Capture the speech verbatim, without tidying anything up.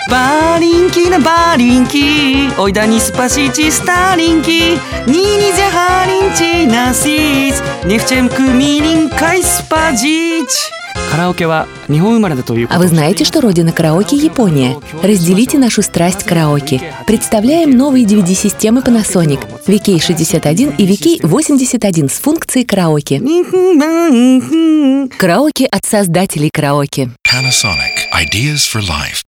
Баринки на баринки, ой да не спасите старенький, ни нельзя харинчи насить, не в чем кумилинкай спадить. Караокеは日本生まれだということ。 А вы знаете, что родина караоке — Япония? Разделите нашу страсть к караоке. Представляем новые ди ви ди-системы Panasonic ви кей шестьдесят один и ви кей восемьдесят один с функцией караоке. Караоке от создателей караоке. Panasonic. Ideas for life.